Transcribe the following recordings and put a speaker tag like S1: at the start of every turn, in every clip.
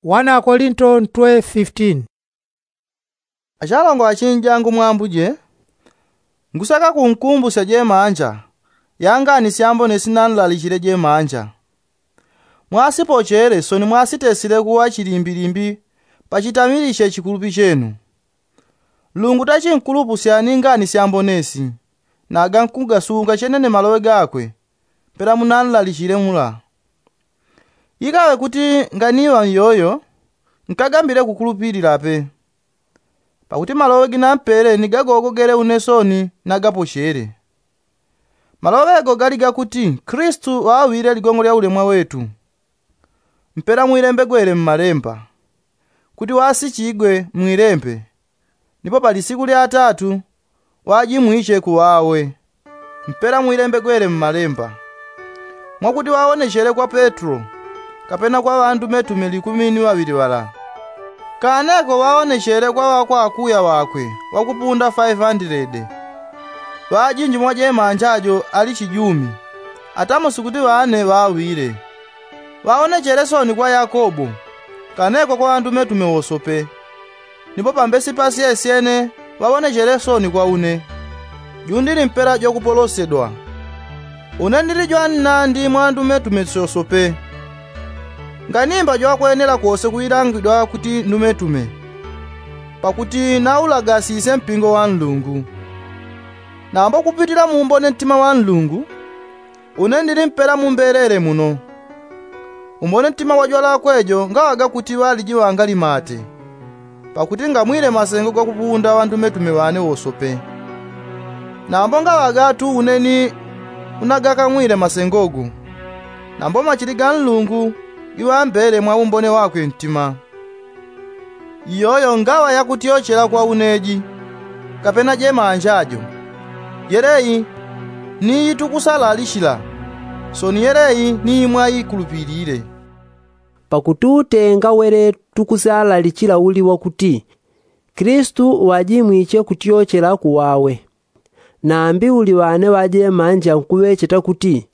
S1: 1 Korinto 12:15.
S2: Achalongo achinjangu mwambuje ngusaka kunkumbusya je manja yanga anisyambo nesinanlalishire je manja mwasipochere soni mwasitesile kuwa chilimbilimbi pachitamilishe chikulupi chenu lungu tachinkulupu syaninga anisyambo nesi naga nkugasunga chenene malowe gakwe pera munanlalishire mula ikawe kuti nganiwa yoyo nkagambire kukulupirirape pakuti malowe ginampere nigagogogere unesoni nagapochere malowego gali gakuti Kristu wawire ligongo lya ulemwa wetu mpera mwilembe gwere mmalemba kuti wasichigwe mwilembe nipo pali siku lya tatu wajimwiche kuwawe mpera mwilembe gwere mmalemba mwakuti waonechere kwa Petro kapena kwa bandu metume 12 wala kaneko waonechere kwa wakwa akuya wakwe wakupunda 500 wajinji mwaje manjajo ali chijumi atamo sikuti wane wawire waonechere soni kwa Yakobo kaneko kwa bandu metume wosope nipo pambesi pasi esiene waonechere soni kwa une jundiri mpera jo kupolosedwa une ndiri jwanna ndi mwandu metume sosope nganimba jo akwenera kwose kuyirangidwa kuti ndumetume pakuti naulagasise mpingo wa Mulungu namba kupitira mumbone mtima wa Mulungu une ndiri mpera mumberere muno umbone mtima wajwala kwejo ngawaga kuti waliji wangali mate pakuti ngamwire masengo kwa kupunda wandu metume wane wosope nambo ngawaga tu uneni unagaka mwire masengogu nambo machiliga Mulungu iwambere mwa umbone wakwe mtima iyoyo ngawa yakutiochera kwa uneji kapena je manjajo yereyi ni tukusalalishila soni yereyi ni mwayi kulupirire
S3: pakuti utenga were tukusalalishila uli wakuti Kristu wajimwiche kutiochera kuwawe nambi uli wane waje manja nkuwecheta kuti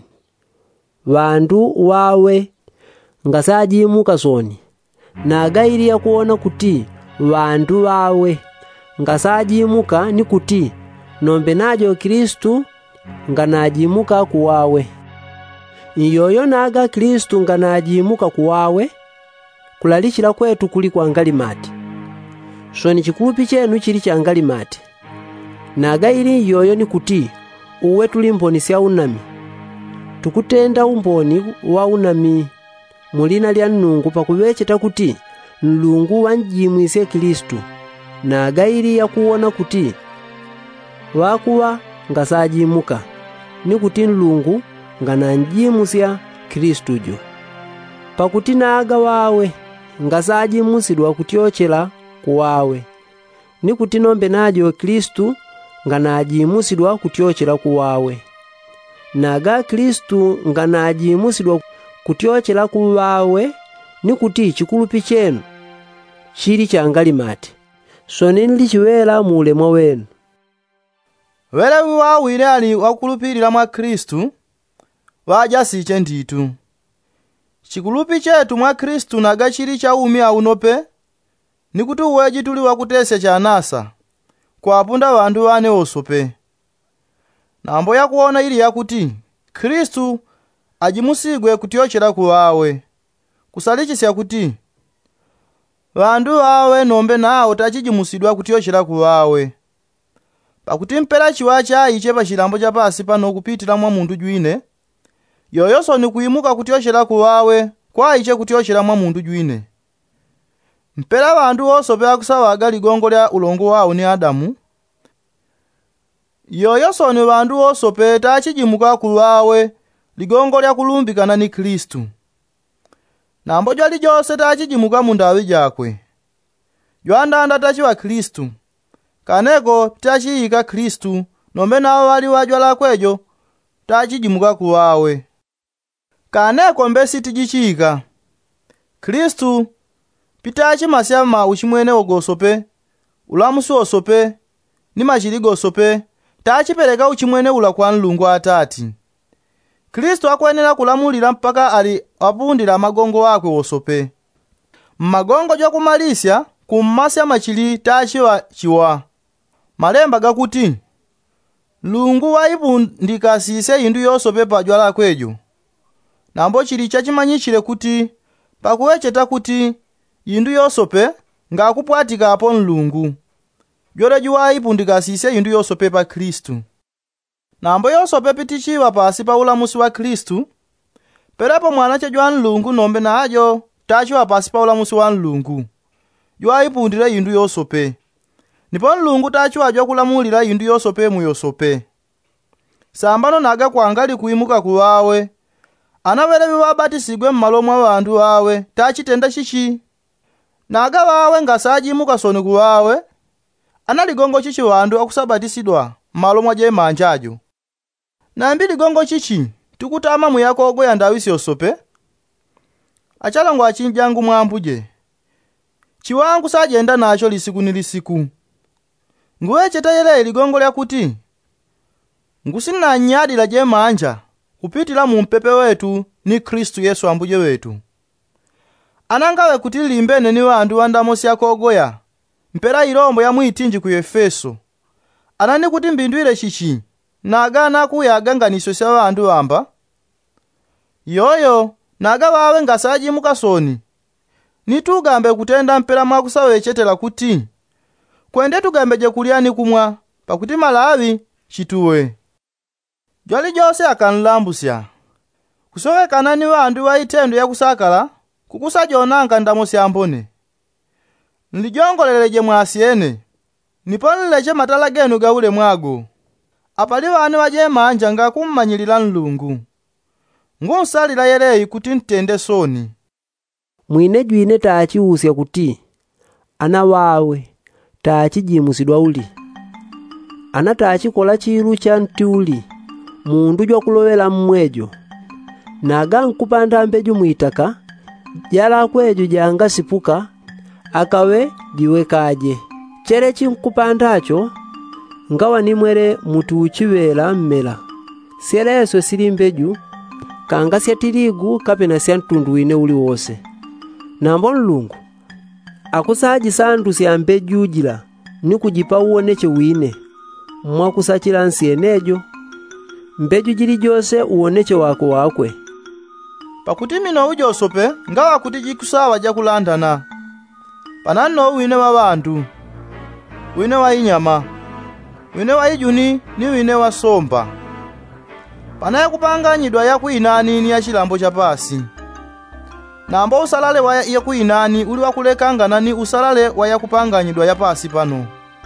S3: wandu wawe ngasajimuka soni nagayiriya kuona kuti wandu wawe ngasajimuka ni kuti nombe najo Kristu nganajimuka kuwawe iyoyo naga Kristu nganajimuka kuwawe kulalishira kwetu kuli kwa ngalimati soni chikulupi chenu chili cha ngalimati nagayiri iyoyo ni kuti uwe tuli mboni sya unami tukutenda umboni wa unami mulina lya Nnungu pakubecheta kuti Mulungu wanjimwise Kristu nagayiri ya kuona kuti wakuwa ngasajimuka ni kuti Mulungu ngananjimusya Kristu jo pakuti naga wawe ngasajimusidwa kutiochera kuwawe ni kuti nombe najo Kristu nganajimusidwa kutiochera kuwawe naga Kristu nganajimusidwa kutiochera kuwawe ni kuti chikulupi chenu chili cha ngalimati soni nilichiwera mu ulemwa wenu
S2: wele wawire ali wakulupirira mwa Kristu wajasiche nditu chikulupi chetu mwa Kristu naga chili cha umi aunope nikuti uweji tuli wakutesya cha nasa kwa apunda wandu wane osope nambo ya kuona ili yakuti Kristu ajimusigwe kutiochera kuwawe kusalichisya kuti wandu wawe nombe nao tachijimusidwa kutiochera kuwawe pakuti mpera chiwacha iche pa chilambo cha pasi pano kupitira mwa mundu jwine yoyoso ni kuimuka kutiochera kuwawe kwa iche kutiochera mwa mundu jwine mpera wandu osope akusawaga ligongo lya ulongo wawo ni Adamu yoyoso ni wandu osope tachijimuka kuwawe ligongo lya kulumbikana ni Kristu nambo jwali jose tachijimuka mundawi jakwe jwandanda tachi wa Kristu kaneko tachiyika Kristu nombe nawo wali wajwala kwejo tachijimuka kuwawe kaneko mbesi tijichika Kristu pitachi masyama uchimwene ogosope ulamusi osope ni machiligo osope tachipereka uchimwene ula kwa Mulungu Atati Kristo akwenera kulamulira mpaka ali apundira magongo wakwe wosope Mmagongo jakumalisya kummasya machili tachiwa chiwa. Malemba gakuti Mulungu waipundikasise indu yosope pajwa lakwejo. Nambo chili chachimanyichire kuti pakuwecheta kuti indu yosope ngakupwatika apo Mulungu. Jwere juwaipundikasise indu yosope pa Kristu. Nambo yosope pitichiwa pasi pa ulamusi wa Kristu. Perapo mwanache jwa Mulungu nombe na ajo tachiwa pasi pa ulamusi wa Mulungu. Jwaipundire indu yosope. Nipo Mulungu tachiwa jwa kulamulira indu yosope mu yosope. Sambano naga kwangali kuimuka kuwawe. Anawerebi wabatisigwe mmalo mwa bantu wawe tachitenda chichi. Naga wawe ngasajimuka soni kuwawe. Analigongo chichi wandu akusabatisidwa mmalo mwa jemanjajo. Nambi ligongo chichi tukutama muyakogo ya ndawisi yosope. Achalangwa achinjangu mwambuje. Chiwangu sajenda nacho lisiku nilisiku. Nguwecheta yele ligongo lya kuti ngusina nyadi la jemanja kupitila mu mpepe wetu ni Kristu Yesu ambuje wetu. Anangawe kuti limbene ni wandu wandamosi yakogoya mpera ilombo ya mwitinji ku Efeso. Anani kuti mbindwile chichi nagana kuyaganganisyo sya wandu wamba. Yoyo naga wawe ngasaji mukasoni. Nitugambe kutenda mpera mwakusawechetela kuti kwende tugambeje kuliani kumwa pakuti malawi chituwe. Jwali jose akanlambusya. Kusowekana ni wandu waitendo ya kusakala kukusajonanga ndamosi ambone. Nilijongoleleje mwasiene. Niponeleche matala genu gaule mwago. Apali wane waje manja nga kummanyilila Mulungu. Ngunsalila yeleyi kuti ntende soni.
S3: Mwine jwine tachiusya kuti ana wawe tachijimusidwa uli. Ana tachikola chiru cha ntiuli mundu jwa kulowela mmwejo. Naga nkupanda mbeju mwitaka jala kwejo janga sipuka akawe diwekaje. Chere chinkupandacho ngawa nimwere mutu uchivela mmela. Seleso sili mbeju kanga sya tirigu kapena sya ntundu ine uli wose. Nambo Mulungu akusaji sandu sya mbeju jila ni kujipa uoneche wine. Mwakusachila nsienejo mbeju jili jose uoneche wako wakwe.
S2: Pakuti mino ujosope ngawa kuti jikusawa jakulandana. Panano wine wa bantu, wine wa inyama, wine wa ijuni ni wine wa somba. Panaya kupanganyidwa ya kuinani ni ya chilambo cha pasi. Nambo usalale wa ya kuinani uli wakulekangana ni usalale wa ya kupanganyidwa ya pasi pano.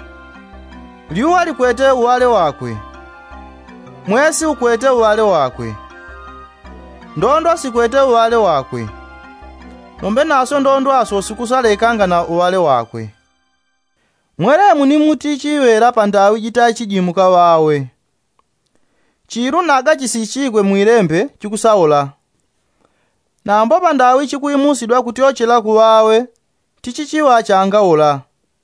S2: Liuwa likwete uwale wakwe. Mwesi ukwete uwale wakwe. Ndondo sikwete uwale wakwe. Nombe naso ndondo aso sikusalekanga na uwale wakwe. Mweremu ni muti chiwera pandawi jitachijimuka wawe. Chiru naga chisichigwe mwirembe chikusaola. Nambo pandawi chikuimusidwa kutiochela kuwawe tichichiwa changaola.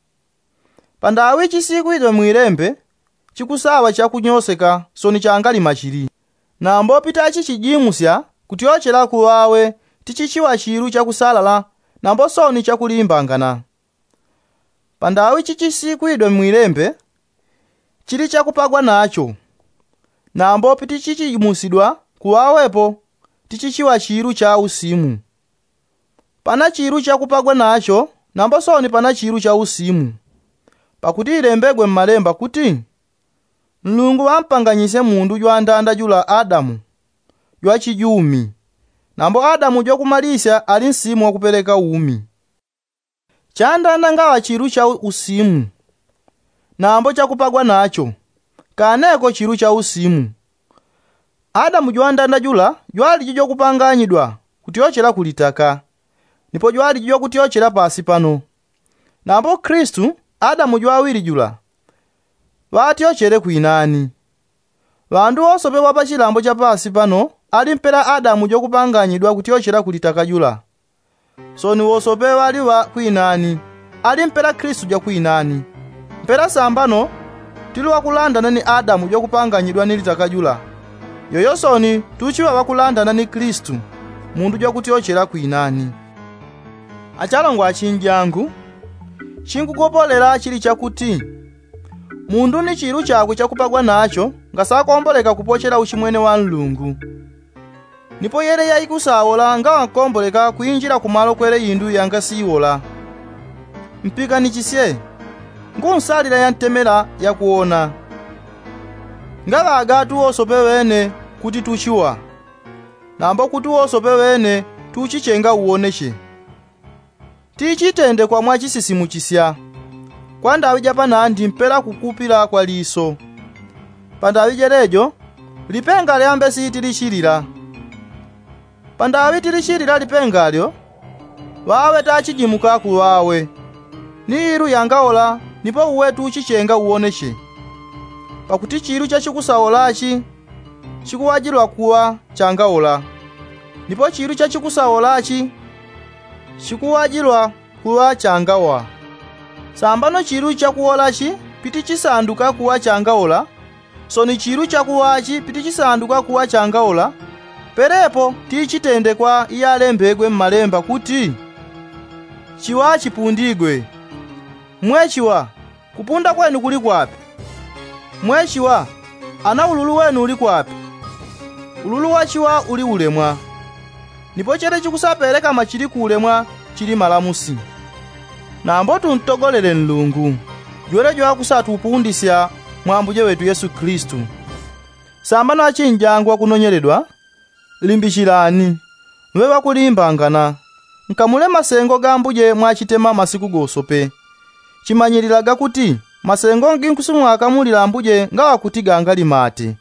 S2: Pandawi chisikuidwe mwirembe chikusawa chakunyoseka soni changali machiri. Nambo pitachi chijimusya kutiochela kuwawe tichichiwa chiru chakusalala nambo soni chakulimbangana. Pandawi chichisikwidwe mwirembe chili chakupagwa nacho. Nambo pitichichimusidwa kuwawepo tichichiwa chiru cha usimu. Pana chiru chakupagwa nacho nambo soni pana chiru cha usimu. Pakuti ilembegwe mmalemba kuti Mulungu wampanganyise mundu jwandanda jula Adamu jwa chijumi. Nambo Adamu jokumalisya ali nsimu wa kupeleka umi. Chandanda ngawa chiru cha usimu. Nambo chakupagwa nacho kaneko chiru cha usimu. Adamu jwandanda jula jwali jijo kupanganyidwa kutiochela kulitaka. Nipo jwali jijo kutiochela pasi pano. Nambo Kristu Adamu jwawiri jula watiochele kuinani. Wandu osope wapa chilambo cha pasi pano alimpera Adamu jokupanganyidwa kutiochela kulitaka jula. Soni wosope wali wa kuinani alimpera Kristu ja kuinani. Mpera sambano tili wakulandana ni Adamu jokupanganyidwa nilitaka jula. Yoyosoni tuchiwa wakulandana ni Kristu mundu jokutiochela kuinani. achalongo achinjangu chinkukopolera chili chakuti mundu ni chiru chakwe chakupagwa nacho nga sakomboleka kupochera uchimwene wa Mulungu. Nipo yere yayikusawola nga wakomboleka kuyinjira kumalo kwere yindu yanga siwola. Mpika ni chisye ngunsalira ya ntemera ya kuona ngala agatu osope wene kuti tuchiwa nambo kuti osope wene tuchichenga uoneshe tichitende kwa mwachisisimu chisya kwa ndawija panandi mpera kukupira kwa liso pandawije lejo lipenga lyambe siti lishirira pandawiti lishirira lipenga lyo wawe tachijimuka kuwawe niru yangaola nipo uwetu uchichenga uoneshe pakuti chiru chachikusawolachi chikuwajirwa kuwa changaola nipo chiru chachikusawolachi chikuwajirwa kuwa changawa sambano chiru chakuwolachi piti chisanduka kuwa changaola so ni chiru chakuwachi piti chisanduka kuwa changaola perepo tichitende kwa iyalembegwe mmalemba kuti chiwa chipundigwe mwechiwa kupunda kwenu kuli kwapi mwechiwa ana ululu wenu uli kwapi ululu wachiwa uli ulemwa nipo chere chikusapereka machili kulemwa chili malamusi nambo tuntogolele Mulungu jwele jwa kusatupundisya mwambuje wetu Yesu Kristu sambano achinjangwa kunonyeredwa limbishirani mwewa kulimbangana nkamule masengo gambuje mwachitema masiku gosope chimanyiriraga kuti masengo nginkusimwa akamulira mbuje ngawa kuti ganga limate